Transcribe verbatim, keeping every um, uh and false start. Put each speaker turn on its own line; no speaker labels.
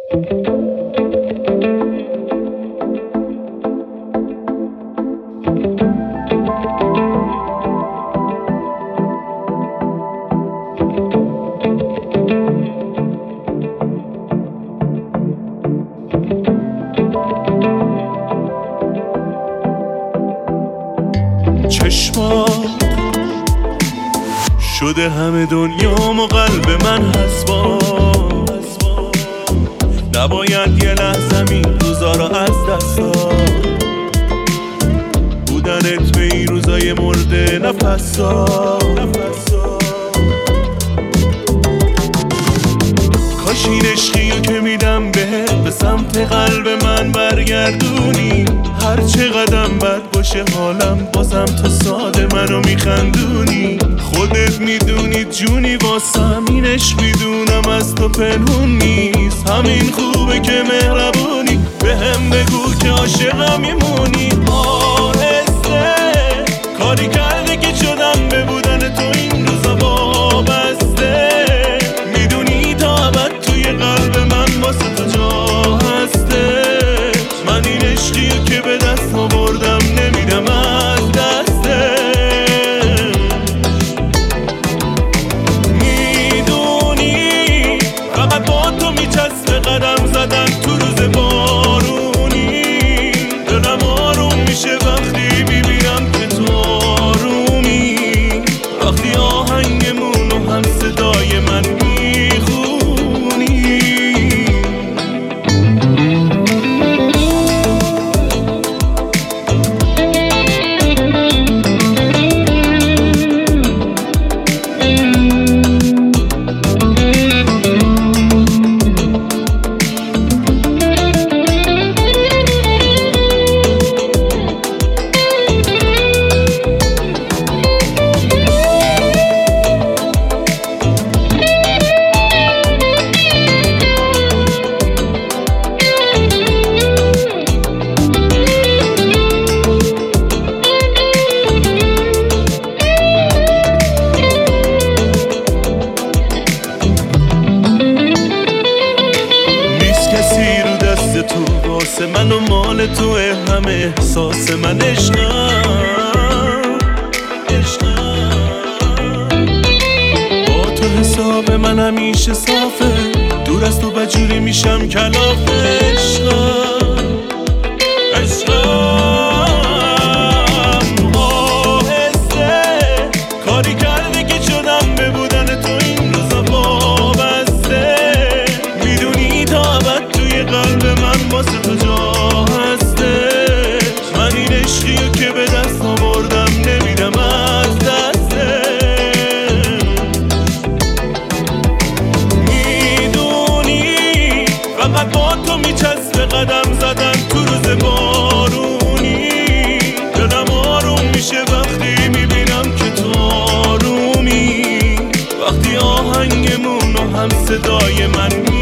چشمات شده همه دنیام و قلب من حسبا، نباید یه لحظه این روزا رو از دست داد. بودنت به این روزای مرده نفسا، کاش این عشقیو که میدم بهت به سمت قلب من برگردونی. هر چه قدم بد باشه حالم بازم تو ساده منو میخندونی. خودت میدونی جونی واسم این عشق میدونم از تو پنهون نیست. همین خوبه که مهربونی به هم بگو که عاشقم میمونی. آهسته کاری کرده که شدم به بودن تو این روزا وابسته. میدونی تا ابد توی قلب من واسه تو جا هسته. من این عشقیو که به دست آوردم نمیدم از دسته. میدونی فقط با تو میچسبه قدم زدن تو روز بارونی. دلم آروم میشه وقتی میبینم که تو آرومی. وقتی آهنگمونو هم صدای من میخونی. تو واسه من و مال توه همه احساس من عشقم با تو حساب من همیشه صافه. دور از تو بجوری میشم کلاف عشقم عشقم. آهسته کاری کرده که شدم به بودن تو این روزا وابسته. میدونی تا ابد توی قلب من واسه تو جا هسته. من این عشقیو که به دست آوردم نمیدم از دسته. میدونی فقط با تو میچسبه قدم زدن تو روز بارونی. دلم آروم میشه وقتی میبینم که تو آرومی. وقتی آهنگمونو هم صدای من